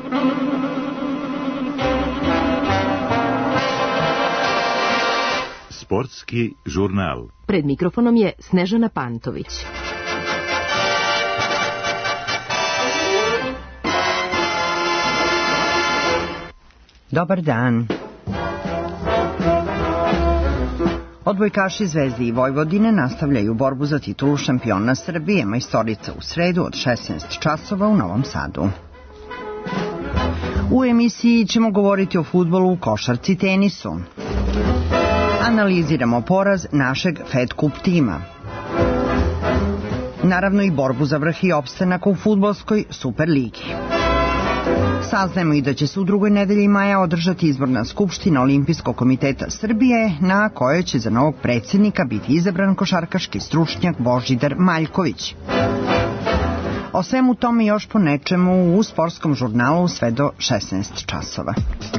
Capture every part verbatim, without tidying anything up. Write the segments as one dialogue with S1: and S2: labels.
S1: Sportski žurnal.
S2: Pred mikrofonom je Snežana Pantović.
S3: Dobar dan. Odbojkaši Zvezde i Vojvodine nastavljaju borbu za titulu šampiona Srbije, majstorica u sredu od šesnaest časova u Novom Sadu. U emisiji ćemo govoriti o fudbalu, košarci i tenisu. Analiziramo poraz našeg Fed Cup tima. Naravno i borbu za vrh i opstanak u fudbalskoj Superligi. Saznajemo i da će se u drugoj nedelji maja održati izborna skupština Olimpijskog komiteta Srbije, na kojoj će za novog predsjednika biti izabran košarkaški stručnjak Božidar Maljković. O svemu tome još po nečemu u sportskom žurnalu sve do šesnaest časova.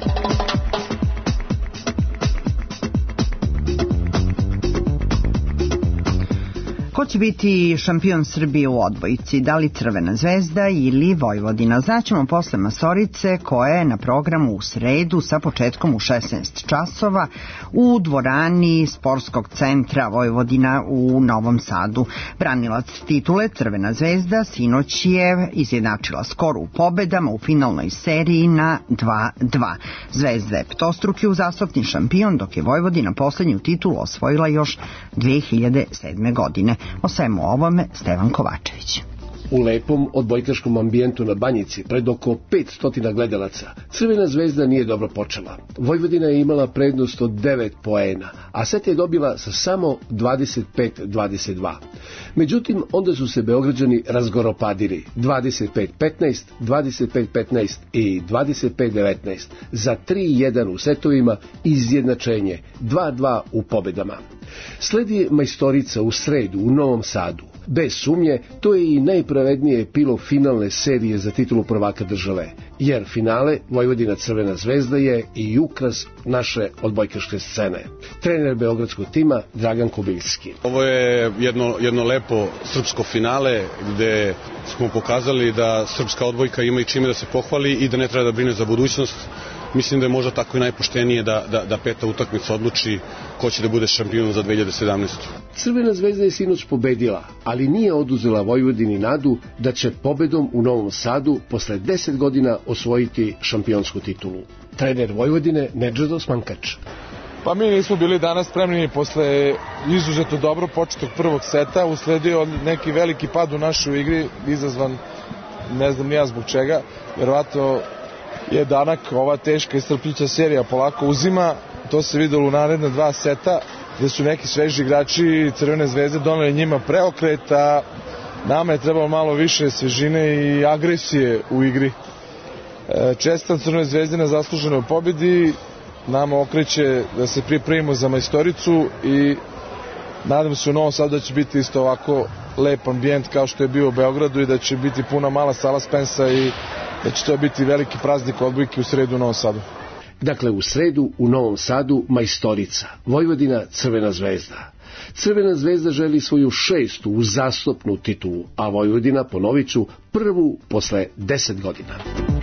S3: Ko će biti šampion Srbije u odbojci, da li Crvena zvezda ili Vojvodina? Znaćemo posle Masorice koja je na programu u sredu sa početkom u šesnaest časova u dvorani Sportskog centra Vojvodina u Novom Sadu. Branilac titule Crvena zvezda sinoć je izjednačila skor u pobedama u finalnoj seriji na dva dva. Zvezda je petostruki uzastopni šampion, dok je Vojvodina poslednju titulu osvojila još dve hiljade sedme. godine. O svemu ovome Stevan Kovačević.
S4: U lepom odbojkaškom ambijentu na Banjici, pred oko petsto gledalaca, Crvena zvezda nije dobro počela. Vojvodina je imala prednost od devet poena, a set je dobila sa samo dvadeset pet dvadeset dva. Međutim, onda su se Beograđani razgoropadili dvadeset pet petnaest, dvadeset pet petnaest i dvadeset pet devetnaest za tri jedan u setovima, izjednačenje dva dva u pobedama. Sledi majstorica u sredu u Novom Sadu. Bez sumnje, to je i najpravednije epilog finalne serije za titulu prvaka države, jer finale Vojvodina Crvena zvezda je i ukras naše odbojkaške scene. Trener beogradskog tima Dragan Kobiljski.
S5: Ovo je jedno, jedno lepo srpsko finale gde smo pokazali da srpska odbojka ima i čime da se pohvali i da ne treba da brine za budućnost. Mislim da je možda tako i najpoštenije da, da, da peta utakmica odluči ko će da bude šampion za dve hiljade sedamnaestu.
S4: Crvena zvezda je sinoć pobedila, ali nije oduzela Vojvodini nadu da će pobedom u Novom Sadu posle deset godina osvojiti šampionsku titulu. Trener Vojvodine Nedžad Osmankač.
S6: Pa mi nismo bili danas spremni posle izuzetno dobro početog prvog seta, usledio neki veliki pad u našoj igri, izazvan ne znam nija zbog čega, verovatno je danak ova teška i strpljića serija polako uzima. To se videlo u naredne dva seta gde su neki sveži igrači Crvene zvezde doneli njima preokret, a nama je trebalo malo više svežine i agresije u igri. Čestitam Crvenoj zvezdi na zasluženoj pobedi, nama okreće da se pripremimo za majstoricu i nadam se u Novom Sadu da će biti isto ovako lep ambijent kao što je bio u Beogradu i da će biti puna mala sala Spensa i da će to biti veliki praznik odbojke u sredu u Novom Sadu.
S4: Dakle, u sredu u Novom Sadu majstorica, Vojvodina Crvena zvezda. Crvena zvezda želi svoju šestu uzastopnu titulu, a Vojvodina, ponovit ću, prvu posle deset godina.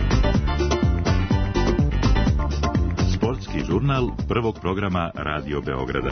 S1: Sportski žurnal prvog programa Radio Beograda.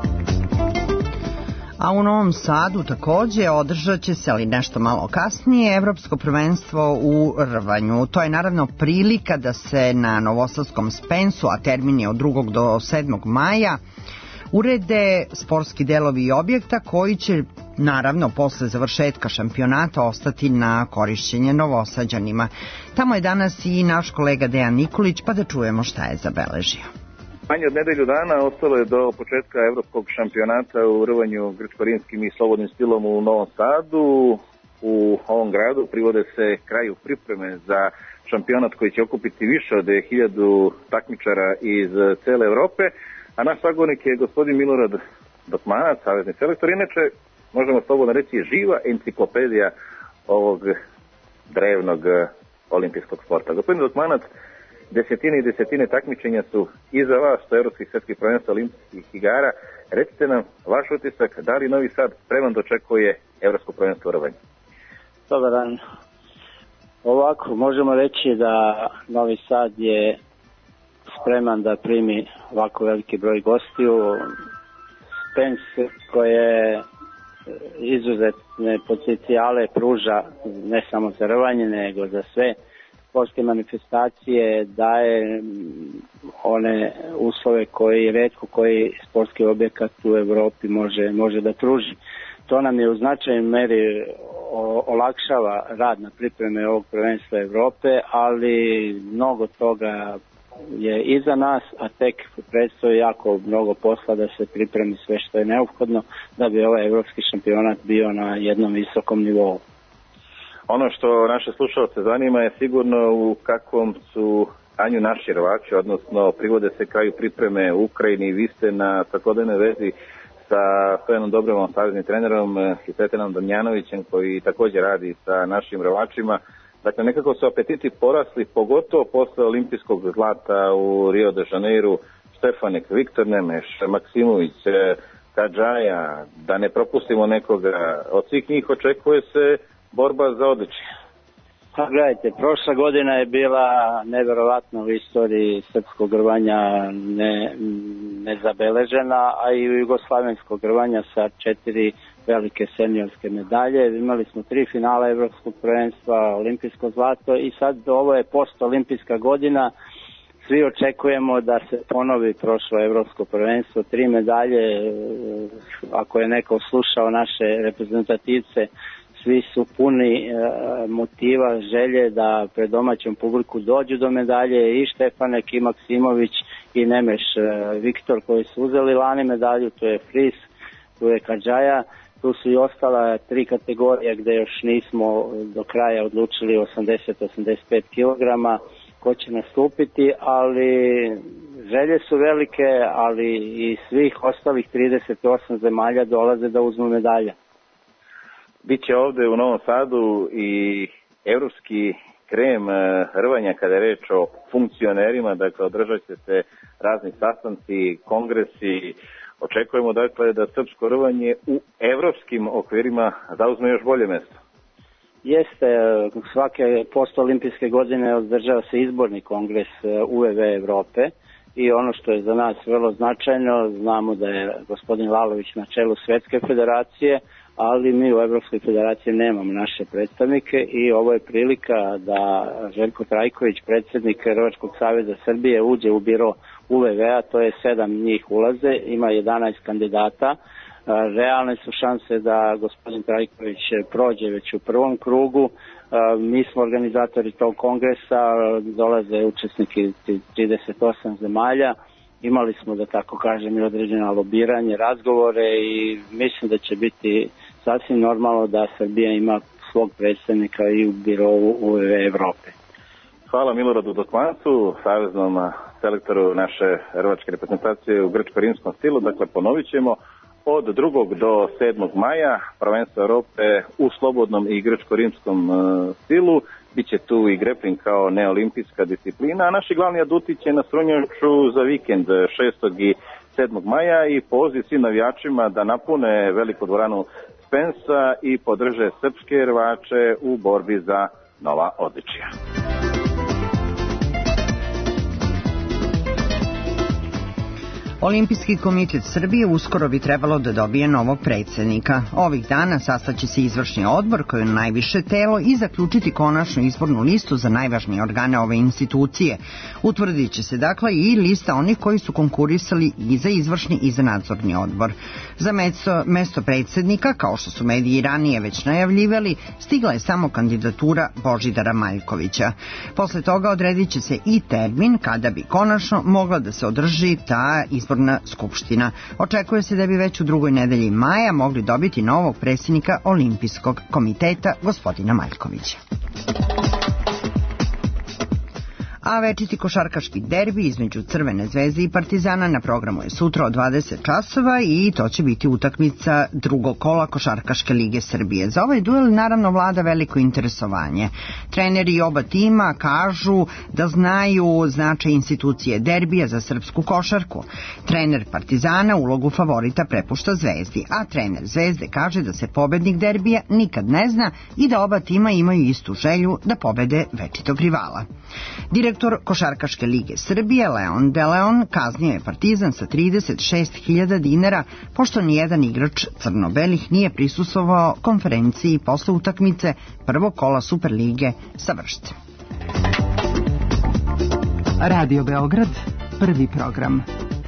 S3: A u Novom Sadu takođe održat će se, ali nešto malo kasnije, Evropsko prvenstvo u rvanju. To je naravno prilika da se na novosadskom Spensu, a termin je od drugog do sedmog maja, urede sportski delovi objekta koji će naravno posle završetka šampionata ostati na korišćenje Novosađanima. Tamo je danas i naš kolega Dejan Nikolić, pa da čujemo šta je zabeležio.
S7: Manje od nedelju dana ostalo je do početka evropskog šampionata u rvanju grčko-rimskim i slobodnim stilom u Novom Sadu. U ovom gradu privode se kraju pripreme za šampionat koji će okupiti više od hiljadu takmičara iz cele Evrope, a naš sagovornik je gospodin Milorad Dokmanac, savezni selektor, inače možemo slobodno reći živa enciklopedija ovog drevnog olimpijskog sporta. Gospodin Dokmanac, desetine i desetine takmičenja su iza vas, što evropskih svetskih prvenstva olimpijskih igara. Recite nam vaš utisak, da li Novi Sad spreman dočekuje evropsko prvenstvo u rvanju?
S8: Dobar dan. Ovako, možemo reći da Novi Sad je spreman da primi ovako veliki broj gostiju. Spence koje izuzetne potencijale pruža ne samo za rvanje, nego za sve sportske manifestacije, daje one uslove koji retko koji sportski objekat u Evropi može, može da pruži. To nam je u značajnoj meri olakšava rad na pripreme ovog prvenstva Evrope, ali mnogo toga je iza nas, a tek predstoji jako mnogo posla da se pripremi sve što je neophodno da bi ovaj evropski šampionat bio na jednom visokom nivou.
S7: Ono što naše slušalce zanima je sigurno u kakvom su stanju naši rvači, odnosno privode se kraju pripreme u Ukrajini. Vi ste na svakodnevnoj vezi sa Stojanom Dobrovom, saveznim trenerom, i Sretanom Damjanovićem koji također radi sa našim rvačima. Dakle, nekako su apetiti porasli, pogotovo posle olimpijskog zlata u Rio de Janeiru. Štefanek, Viktor Nemeš, Maksimović, Kadžaja, da ne propustimo nekoga. Od svih njih očekuje se borba za odličje.
S8: Pa gledajte, prošla godina je bila neverovatna u istoriji srpskog rvanja ne, nezabeležena, a i jugoslavenskog rvanja sa četiri velike seniorske medalje. Imali smo tri finala evropskog prvenstva, olimpijsko zlato i sad ovo je post-olimpijska godina. Svi očekujemo da se ponovi prošlo evropsko prvenstvo, tri medalje. Ako je neko slušao naše reprezentativce, svi su puni e, motiva, želje da pred domaćom publiku dođu do medalje, i Štefanek, i Maksimović, i Nemeš. e, Viktor koji su uzeli lani medalju, to je Fris, tu je Kadžaja, tu su i ostala tri kategorije gde još nismo do kraja odlučili osamdeset do osamdeset pet kilograma ko će nastupiti, ali želje su velike, ali i svih ostalih trideset osam zemalja dolaze da uzmu medalja.
S7: Biće ovde u Novom Sadu i evropski krem rvanja kada je reč o funkcionerima, dakle održat će se razni sastanci, kongresi. Očekujemo dakle da srpsko rvanje u evropskim okvirima zauzme još bolje mesto.
S8: Jeste, svake postolimpijske godine održava se izborni kongres U E V Evrope i ono što je za nas vrlo značajno, znamo da je gospodin Lalović na čelu Svetske federacije, ali mi u Evropskoj federaciji nemamo naše predstavnike i ovo je prilika da Željko Trajković, predsjednik Rvačkog saveza Srbije, uđe u biro U E V-a, to je sedam njih ulaze, ima jedanaest kandidata. Realne su šanse da gospodin Trajković prođe već u prvom krugu. Mi smo organizatori tog kongresa, dolaze učesniki trideset osam zemalja. Imali smo, da tako kažem, i određena lobiranje, razgovore i mislim da će biti sasvim normalno da Srbija ima svog predstavnika i u birovu U E V Evrope.
S7: Hvala Miloradu Dokmancu, saveznom selektoru naše rvačke reprezentacije u grčko-rimskom stilu. Dakle, ponovit ćemo od drugog do sedmog maja prvenstvo Evrope u slobodnom i grčko-rimskom stilu. Biće tu i grepling kao neolimpijska disciplina, a naši glavni aduti će na strunjaču za vikend šestog i sedmog maja i poziv svim navijačima da napune veliku dvoranu Spensa i podrže srpske rvače u borbi za nova odličja.
S3: Olimpijski komitet Srbije uskoro bi trebalo da dobije novog predsjednika. Ovih dana sastaće se izvršni odbor koji je najviše telo i zaključiti konačnu izbornu listu za najvažnije organe ove institucije. Utvrdit će se dakle i lista onih koji su konkurisali i za izvršni i za nadzorni odbor. Za mesto, mesto predsjednika, kao što su mediji ranije već najavljivali, stigla je samo kandidatura Božidara Maljkovića. Posle toga odredit će se i termin kada bi konačno mogla da se održi ta izborna skupština. Očekuje se da bi već u drugoj nedelji maja mogli dobiti novog predsjednika Olimpijskog komiteta, gospodina Maljkovića. A večiti košarkaški derbi između Crvene zvezde i Partizana na programu je sutra od dvadeset časova i to će biti utakmica drugog kola Košarkaške lige Srbije. Za ovaj duel naravno vlada veliko interesovanje. Treneri oba tima kažu da znaju značaj institucije derbija za srpsku košarku. Trener Partizana ulogu favorita prepušta Zvezdi, a trener Zvezde kaže da se pobednik derbija nikad ne zna i da oba tima imaju istu želju da pobede večitog rivala. Direktor Košarkaške lige Srbije Leon De Leon kaznio je Partizan sa trideset šest hiljada dinara pošto nijedan igrač crno-belih nije prisustvovao konferenciji posle utakmice prvog kola Superlige sa Vršcem.
S2: Radio Beograd, prvi program.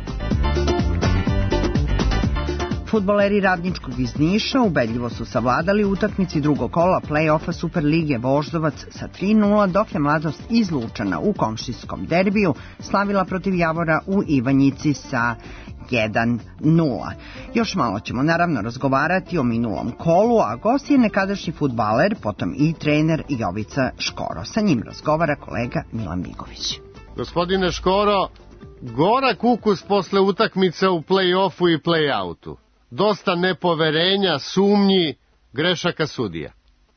S3: Fudbaleri Radničkog iz Niša ubedljivo su savladali utakmici drugog kola play-offa Superlige Voždovac sa tri nula, dok je Mladost iz Lučana u komšijskom derbiju slavila protiv Javora u Ivanjici sa jedan nula. Još malo ćemo naravno razgovarati o minulom kolu, a gost je nekadašnji fudbaler, potom i trener Jovica Škoro. Sa njim razgovara kolega Milan Bigović.
S9: Gospodine Škoro, gorak ukus posle utakmice u play-offu i play-outu. Dosta nepoverenja, sumnji, grešaka sudija.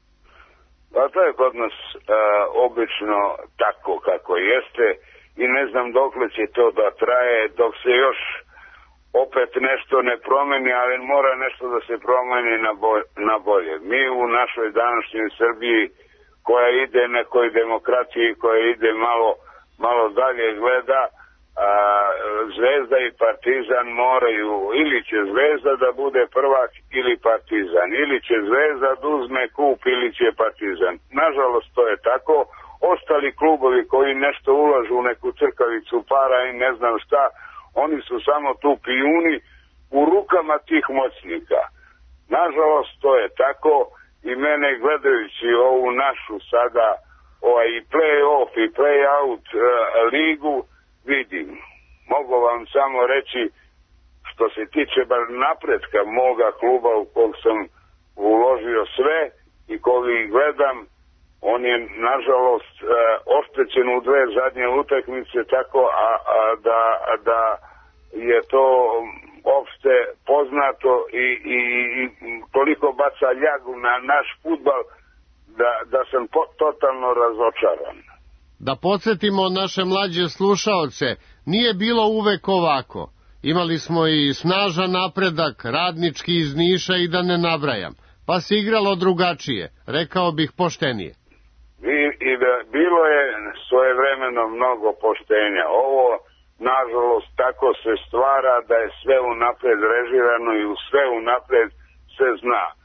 S10: Pa to je kod nas uh, obično tako kako jeste i ne znam dokle će to da traje dok se još opet nešto ne promeni, ali mora nešto da se promeni na, bolj, na bolje. Mi u našoj današnjoj Srbiji koja ide nekoj demokraciji, koja ide malo, malo dalje gleda, a Zvezda i Partizan moraju, ili će Zvezda da bude prvak ili Partizan, ili će Zvezda da uzme kup ili će Partizan. Nažalost to je tako. Ostali klubovi koji nešto ulažu u neku crkavicu para i ne znam šta, oni su samo tu pijuni u rukama tih moćnika. Nažalost to je tako i mene gledajući ovu našu sada ovaj play-off i play-out uh, ligu vidim. Mogu vam samo reći što se tiče bar napretka moga kluba u kog sam uložio sve i koga gledam, on je nažalost uh, oštećen u dve zadnje utakmice tako a, a da, da je to opšte poznato i, i, i toliko baca ljagu na naš fudbal da, da sam po, totalno razočaran.
S9: Da podsjetimo naše mlađe slušaoce, nije bilo uvek ovako. Imali smo i snažan napredak, Radnički iz Niša i da ne nabrajam. Pa se igralo drugačije, rekao bih poštenije.
S10: I, i da bilo je svojevremeno mnogo poštenja. Ovo, nažalost, tako se stvara da je sve unapred režirano i u sve unapred se zna. A,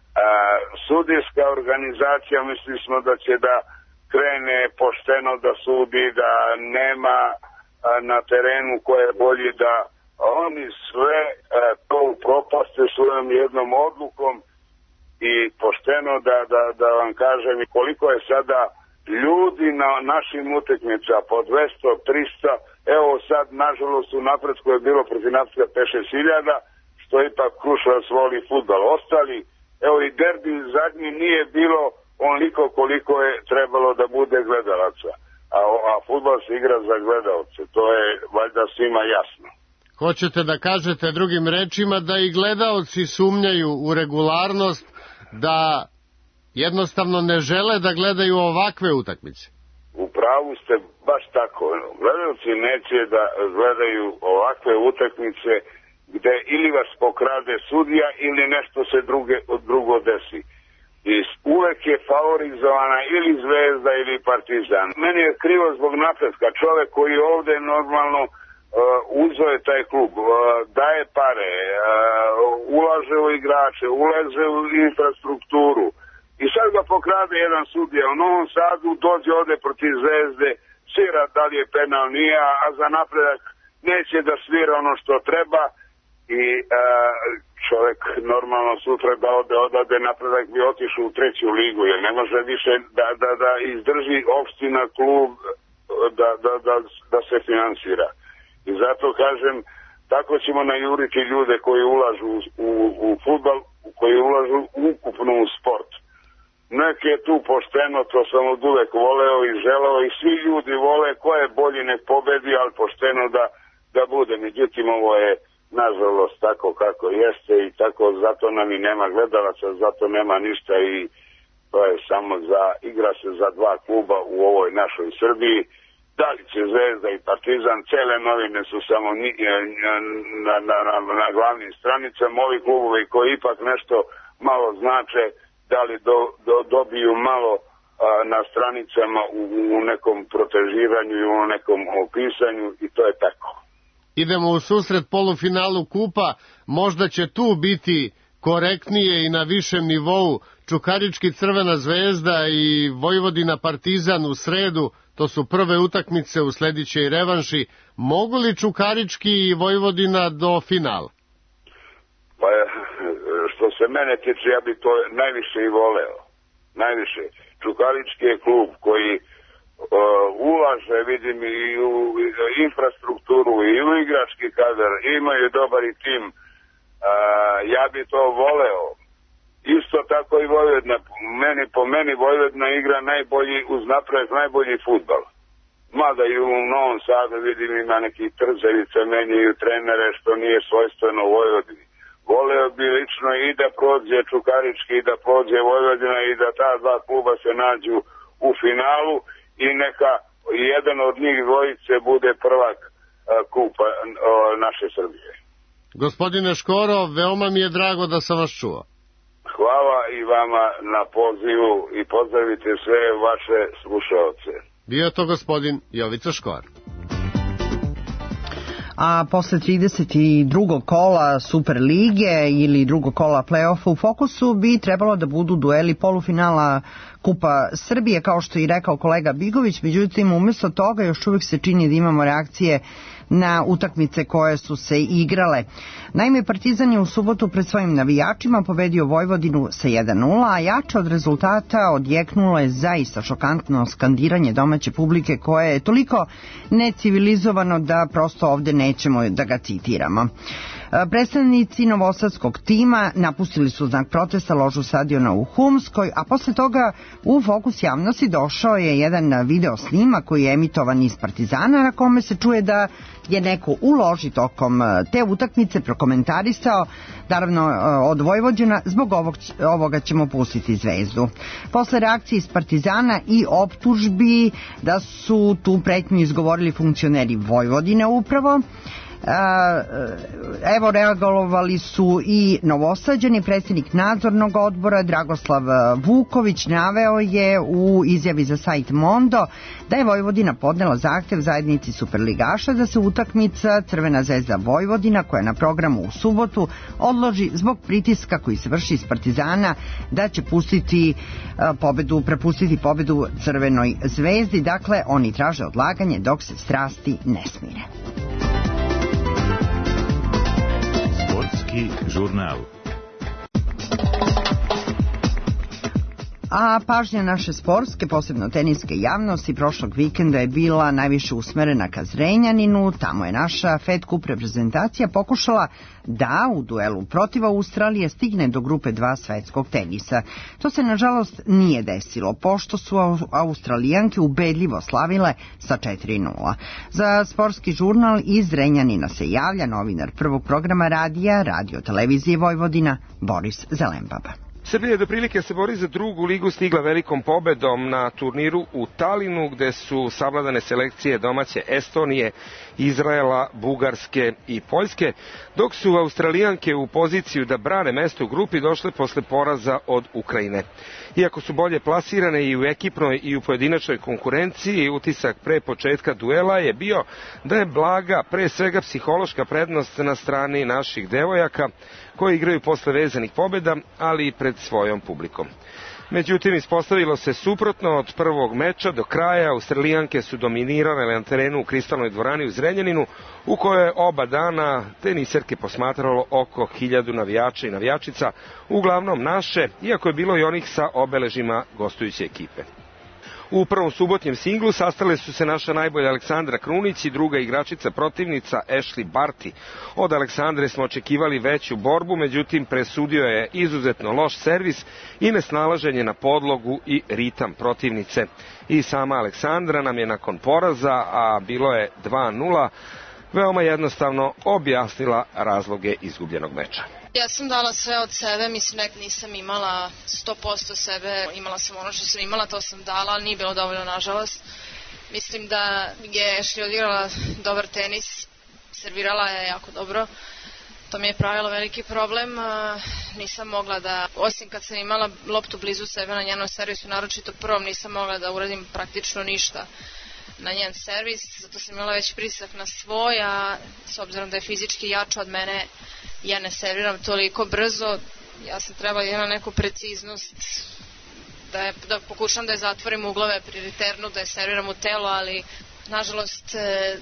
S10: sudijska organizacija, mislili smo da će da krene pošteno da sudi, da nema a, na terenu ko je bolji, da oni sve a, to upropaste svojom jednom odlukom i pošteno da, da, da vam kažem i koliko je sada ljudi na našim utakmicama po dvesta, trista, evo sad nažalost u napretku je bilo protiv Napska pet šest hiljada, što ipak Kruševac voli fudbal. Ostali, evo i derbi zadnji nije bilo onoliko koliko je trebalo da bude gledalaca, a, a fudbal se igra za gledalce, to je valjda svima jasno.
S9: Hoćete da kažete drugim rečima da i gledaoci sumnjaju u regularnost, da jednostavno ne žele da gledaju ovakve utakmice?
S10: U pravu ste, baš tako. Gledalci neće da gledaju ovakve utakmice gde ili vas pokrade sudija ili nešto se druge, drugo desi. I uvek je favorizovana ili Zvezda ili Partizan. Meni je krivo zbog napretka. Čovek koji ovde normalno uh, uzeo je taj klub, uh, daje pare, uh, ulaže u igrače, ulaže u infrastrukturu. I sad ga pokrade jedan sudija u Novom Sadu, dođe ovde protiv Zvezde, svira da li je penal nije, a za napredak neće da svira ono što treba i uh, čovjek normalno sutra da ode odade napredak bi otišao u treću ligu, jer ne može više da, da, da izdrži opština klub da, da, da, da se finansira. I zato kažem, tako ćemo najuriti ljude koji ulažu u, u, u fudbal, koji ulažu ukupno u sport. nek je tu pošteno, to sam od uvek voleo i želeo i svi ljudi vole, ko je bolji nek pobedi, ali pošteno da, da bude. Međutim, ovo je nažalost tako kako jeste i tako zato nam i nema gledalaca, zato nema ništa i to je samo za, igra se za dva kluba u ovoj našoj Srbiji. Da li će Zvezda i Partizan, cele novine su samo na, na, na, na glavnim stranicama, ovi klubovi koji ipak nešto malo znače, da li do, do, dobiju malo a, na stranicama u, u nekom protežiranju i u nekom opisanju i to je tako.
S9: Idemo u susret polufinalu kupa, možda će tu biti korektnije i na višem nivou Čukarički Crvena Zvezda i Vojvodina Partizan u sredu, to su prve utakmice u sledićoj revanši. Mogu li Čukarički i Vojvodina do finala?
S10: Pa što se mene tiče, ja bi to najviše i voleo. Najviše. Čukarički je klub koji uh, ulaže, vidim, i u infrastrukturu i u igrački kadar, imaju dobar i tim. Uh, ja bi to voleo. Isto tako i Vojvodina. Meni, po meni Vojvodina igra najbolji, uz napred najbolji fudbal. Mada i u Novom Sadu vidim ima neki trzavice, menjaju trenere, što nije svojstveno u Vojvodini. Voleo bi lično i da prođe Čukarički i da prođe Vojvodina i da ta dva kluba se nađu u finalu i neka jedan od njih dvojice bude prvak a, kupa a, naše Srbije.
S9: Gospodine Škoro, veoma mi je drago da sam vas čuo.
S10: Hvala i vama na pozivu i pozdravite sve vaše slušaoce.
S9: Bio to gospodin Jovica Škor.
S3: A posle trideset drugog kola Super lige ili drugog kola play-offa u fokusu bi trebalo da budu dueli polufinala Kupa Srbije, kao što je rekao kolega Bigović, međutim umjesto toga još uvijek se čini da imamo reakcije na utakmice koje su se igrale. Naime, Partizan je u subotu pred svojim navijačima pobedio Vojvodinu sa jedan nula, a jače od rezultata odjeknulo je zaista šokantno skandiranje domaće publike koje je toliko necivilizovano da prosto ovde nećemo da ga citiramo. Predstavnici novosadskog tima napustili su znak protesta ložu stadiona u Humskoj, a posle toga u fokus javnosti došao je jedan video snima koji je emitovan iz Partizana, na kome se čuje da je neko u loži tokom te utakmice prokomentarisao, naravno od Vojvođana, zbog ovog, ovoga ćemo pustiti Zvezdu. Posle reakcije iz Partizana i optužbi da su tu pretnju izgovorili funkcioneri Vojvodine upravo, evo reagovali su i Novosađani. Predsjednik nadzornog odbora Dragoslav Vuković naveo je u izjavi za sajt Mondo da je Vojvodina podnela zahtev zajednici superligaša da se utakmica Crvena zvezda Vojvodina, koja je na programu u subotu, odloži zbog pritiska koji se vrši iz Partizana da će pustiti pobedu, prepustiti pobedu Crvenoj zvezdi. Dakle, oni traže odlaganje dok se strasti ne smire.
S1: Žurnal.
S3: A pažnja naše sportske, posebno teniske javnosti, prošlog vikenda je bila najviše usmerena ka Zrenjaninu. Tamo je naša Fed Cup reprezentacija pokušala da u duelu protiv Australije stigne do grupe dva svetskog tenisa. To se nažalost nije desilo, pošto su Australijanke ubedljivo slavile sa četiri nula. Za sportski žurnal iz Zrenjanina se javlja novinar prvog programa radija, radio televizije Vojvodina, Boris Zelenbaba.
S11: Srbija je do prilike se bori za drugu ligu stigla velikom pobedom na turniru u Talinu, gde su savladane selekcije domaće Estonije, Izraela, Bugarske i Poljske, dok su Australijanke u poziciju da brane mesto u grupi došle posle poraza od Ukrajine. Iako su bolje plasirane i u ekipnoj i u pojedinačnoj konkurenciji, utisak pre početka duela je bio da je blaga, pre svega psihološka prednost na strani naših devojaka, koji igraju posle vezanih pobjeda, ali i pred svojom publikom. Međutim, ispostavilo se suprotno. Od prvog meča do kraja Australijanke su dominirale na terenu u Kristalnoj dvorani u Zrenjaninu, u kojoj je oba dana teniserke posmatralo oko hiljadu navijača i navijačica, uglavnom naše, iako je bilo i onih sa obeležima gostujuće ekipe. U prvom subotnjem singlu sastale su se naša najbolja Aleksandra Krunić i druga igračica protivnica Ashley Barty. Od Aleksandre smo očekivali veću borbu, međutim presudio je izuzetno loš servis i nesnalaženje na podlogu i ritam protivnice. I sama Aleksandra nam je nakon poraza, a bilo je dva nula, veoma jednostavno objasnila razloge izgubljenog meča.
S12: Ja sam dala sve od sebe, mislim nek nisam imala sto posto sebe, imala sam ono što sam imala, to sam dala, ali nije bilo dovoljno nažalost. Mislim da je Ashley odigrala dobar tenis, servirala je jako dobro, to mi je pravilo veliki problem, nisam mogla da, osim kad sam imala loptu blizu sebe na njenom servisu, naročito prvom, nisam mogla da uradim praktično ništa na njen servis, zato sam imala već pritisak na svoj, a s obzirom da je fizički jača od mene, ja ne serviram toliko brzo, ja sam trebala imati neku preciznost, da, je, da pokušam da je zatvorim uglove pri returnu, da je serviram u telo, ali nažalost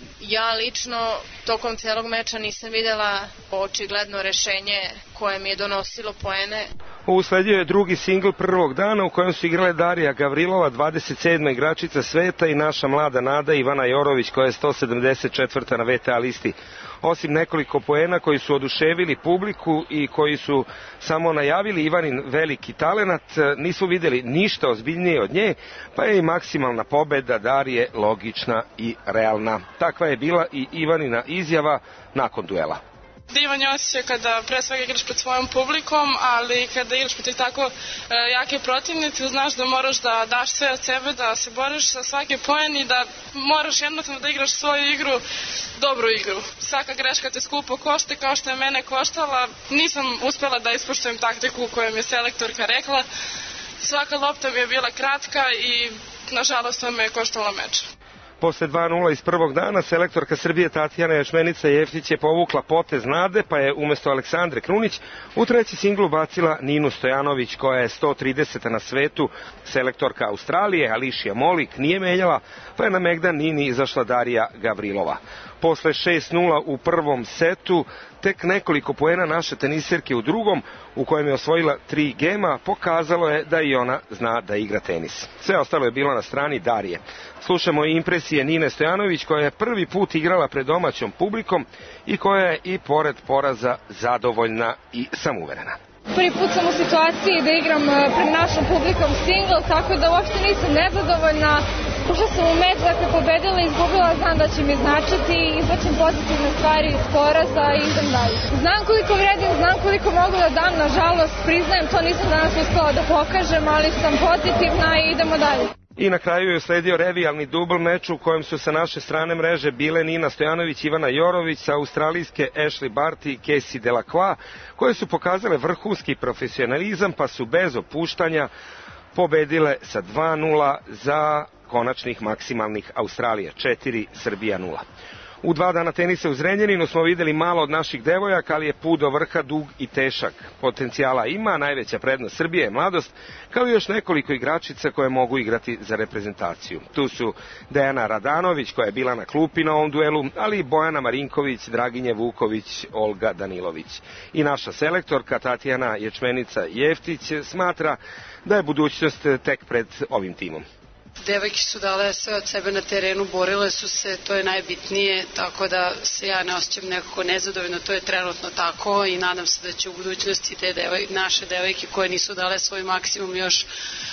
S12: ja lično tokom celog meča nisam videla očigledno rešenje koje mi je donosilo poene.
S11: Usledio je drugi singl prvog dana u kojem su igrale Darija Gavrilova, dvadeset sedma igračica sveta, i naša mlada nada Ivana Jorović, koja je sto sedamdeset četvrta na V T A listi. Osim nekoliko poena koji su oduševili publiku i koji su samo najavili Ivanin veliki talenat, nismo videli ništa ozbiljnije od nje, pa je i maksimalna pobeda Darije logična i realna. Takva je bila i Ivanina izjava nakon duela.
S13: Divan je osjećaj kada pre svega igraš pred svojom publikom, ali kada igraš protiv tako e, jake protivnice, znaš da moraš da daš sve od sebe, da se boriš sa svake poen i da moraš jednostavno da igraš svoju igru, dobru igru. Svaka greška te skupo košta, kao što je mene koštala. Nisam uspela da ispoštujem taktiku koju mi je selektorka rekla. Svaka lopta mi je bila kratka i nažalost to me je koštala meč.
S11: Posle dva nula iz prvog dana, selektorka Srbije Tatjana Ječmenica Jeftić je povukla potez nade, pa je umesto Aleksandre Krunić u treći singlu bacila Ninu Stojanović, koja je sto trideseta na svetu. Selektorka Australije, Alicia Molik, nije menjala, pa je na megdan Nini izašla Darija Gavrilova. Posle šest nula u prvom setu, tek nekoliko poena naše teniserke u drugom, u kojem je osvojila tri gema, pokazalo je da i ona zna da igra tenis. Sve ostalo je bilo na strani Darije. Slušamo i impresije Nine Stojanović, koja je prvi put igrala pred domaćom publikom i koja je i pored poraza zadovoljna i samouverena.
S14: Prvi put sam u situaciji da igram pred našom publikom single, tako da uopšte nisam nezadovoljna. Ušla sam u meč, dakle pobedila i izgubila, znam da će mi značiti, izvlačim pozitivne stvari iz poraza i idem dalje. Znam koliko vredim, znam koliko mogu da dam, nažalost, priznajem, to nisam danas uspela da pokažem, ali sam pozitivna i idemo dalje.
S11: I na kraju je usledio revijalni dubl meč u kojem su sa naše strane mreže bile Nina Stojanović, Ivana Jorović, sa australijske Ashley Barty i Casey Delacroix, koje su pokazale vrhunski profesionalizam, pa su bez opuštanja pobedile sa dva nula za konačnih maksimalnih Australija četiri, Srbija nula. U dva dana tenisa u Zrenjaninu smo videli malo od naših devojaka, ali je put do vrha dug i težak. Potencijala ima, najveća prednost Srbije je mladost, kao i još nekoliko igračica koje mogu igrati za reprezentaciju. Tu su Dejana Radanović, koja je bila na klupi na ovom duelu, ali i Bojana Marinković, Draginje Vuković, Olga Danilović. I naša selektorka Tatjana Ječmenica Jeftić smatra da je budućnost tek pred ovim timom.
S15: Devojke su dale sve od sebe na terenu, borile su se, to je najbitnije, tako da se ja ne osjećam nekako nezadovoljno, to je trenutno tako i nadam se da će u budućnosti te devoj, naše devojke koje nisu dale svoj maksimum još,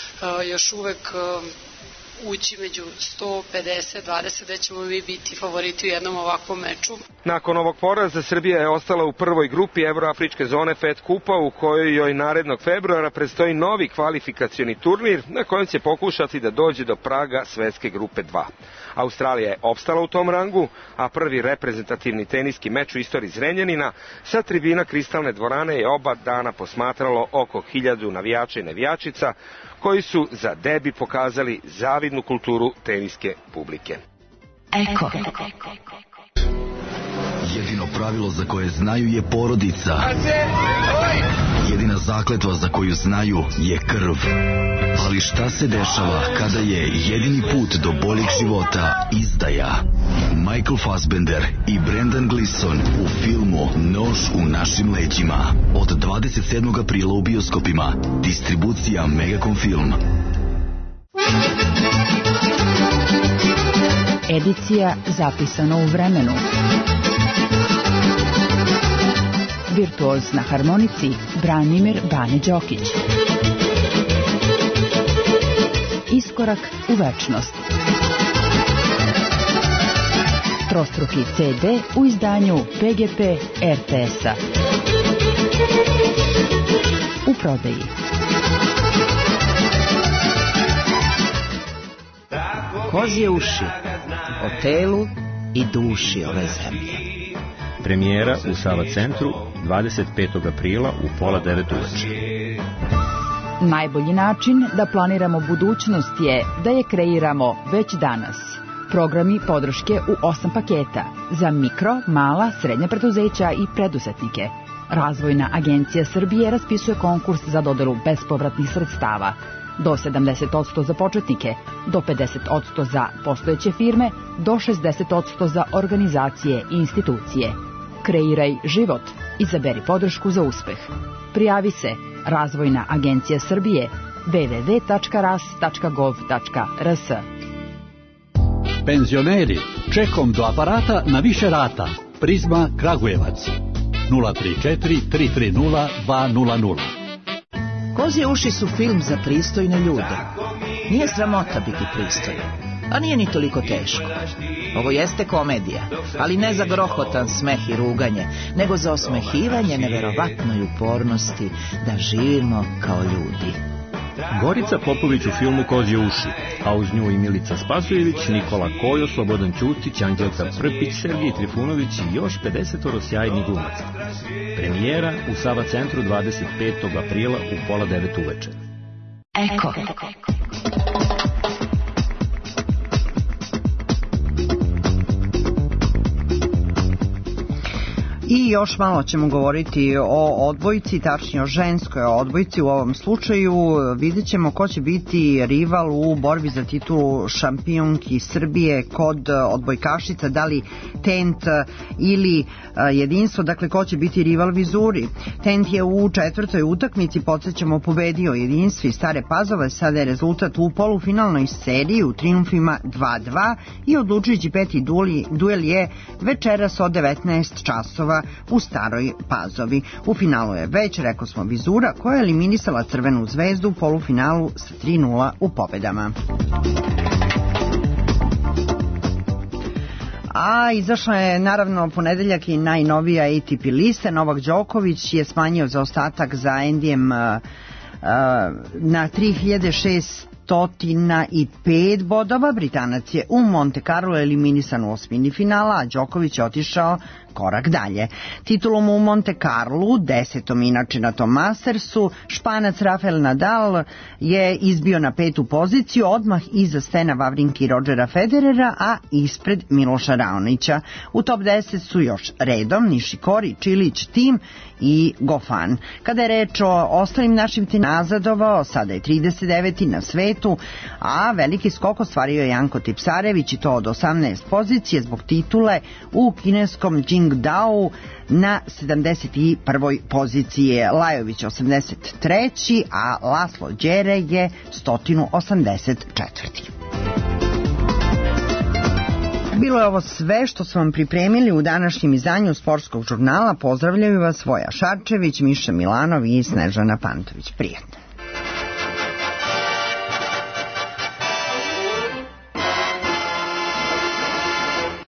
S15: još uvek ući među sto pedeset dvadeset, da ćemo mi biti favoriti u jednom ovakvom meču.
S11: Nakon ovog poraza Srbija je ostala u prvoj grupi Evroafričke zone Fed Kupa, u kojoj joj narednog februara predstoji novi kvalifikacioni turnir na kojem će pokušati da dođe do praga svetske grupe dva. Australija je opstala u tom rangu, a prvi reprezentativni teniski meč u istoriji Zrenjanina sa tribina Kristalne dvorane je oba dana posmatralo oko hiljadu navijača i navijačica, koji su za debi pokazali zavidnu kulturu teniske publike.
S16: Eko. Jedino pravilo za koje znaju je porodica. Jedina zakletva za koju znaju je krv. Ali šta se dešava kada je jedini put do boljeg života izdaja? Michael Fassbender i Brendan Gleeson u filmu Nož u našim leđima. Od dvadeset sedmog aprila u bioskopima. Distribucija Megacom Film.
S2: Edicija zapisana u vremenu. Virtuoz na harmonici Branimir Bane Đokić. Iskorak u večnost. Trostruki ce de u izdanju pe ge pe er te es-a. U prodaji.
S17: Kozje uši o telu i duši ove zemlje.
S18: Premijera u Sava centru dvadeset petog aprila u pola devet uveče.
S2: Najbolji način da planiramo budućnost je da je kreiramo već danas. Programi podrške u osam paketa za mikro, mala, srednja preduzeća i preduzetnike. Razvojna agencija Srbije raspisuje konkurs za dodelu bespovratnih sredstava. Do sedamdeset posto za početnike, do pedeset posto za postojeće firme, do šezdeset posto za organizacije i institucije. Kreiraj život. Izaberi podršku za uspeh. Prijavi se Razvojna agencija Srbije w w w tačka ras tačka gov tačka r s.
S19: Penzioneri, čekom do aparata na više rata. Prizma Kragujevac. nula tri četiri tri tri nula dva nula nula.
S17: Kozje uši su film za pristojne ljude. Nije sramota biti pristojan, a nije ni toliko teško. Ovo jeste komedija, ali ne za grohotan smeh i ruganje, nego za osmehivanje neverovatnoj upornosti da živimo kao ljudi.
S18: Gorica Popović u filmu Kozje uši, a uz nju i Milica Spasojević, Nikola Kojo, Slobodan Ćutić, Anđelka Prpić, Sergij Trifunović i još pedeset sjajnih glumaca. Premijera u Sava centru dvadeset petog aprila u pola devet uveče.
S2: Eko.
S3: I još malo ćemo govoriti o odbojci, tačnije o ženskoj odbojci u ovom slučaju. Vidjet ćemo ko će biti rival u borbi za titulu šampionki Srbije kod odbojkašica, da li Tent ili Jedinstvo, dakle ko će biti rival Vizuri. Tent je u četvrtoj utakmici, podsjećamo, pobedio Jedinstvo i Stare Pazove, sada je rezultat u polufinalnoj seriji u trijumfima dva dva i odlučujući peti duel je večeras od devetnaest časova u Staroj Pazovi. U finalu je već, rekao smo, Vizura koja je eliminisala Crvenu zvezdu u polufinalu sa tri nula u pobedama. A izašla je naravno ponedeljak i najnovija A T P lista. Novak Đoković je smanjio zaostatak za Endijem uh, uh, na tri hiljade šeststo pet bodova. Britanac je u Monte Carlo eliminisan u osmini finala, a Đoković je otišao korak dalje. Titulom u Monte Carlo, desetom inače na tom Mastersu, Španac Rafael Nadal je izbio na petu poziciju, odmah iza Stena Wawrinki i Rodgera Federera, a ispred Miloša Raonića. U top deset su još redom Nishikori, Čilić, Tim i Gofan. Kada je reč o ostalim našim tim, nazadovao, sada je trideset deveti na svetu, a veliki skok ostvario je Janko Tipsarević i to od osamnaest pozicije zbog titule u kineskom Qingdao na sedamdeset prvoj poziciji. Lajović osamdeset treći a Laslo Đere je sto osamdeset četvrti Bilo je ovo sve što smo vam pripremili u današnjem izdanju Sportskog žurnala. Pozdravljaju vas Voja Šarčević, Miša Milanov i Snežana Pantović. Prijetno.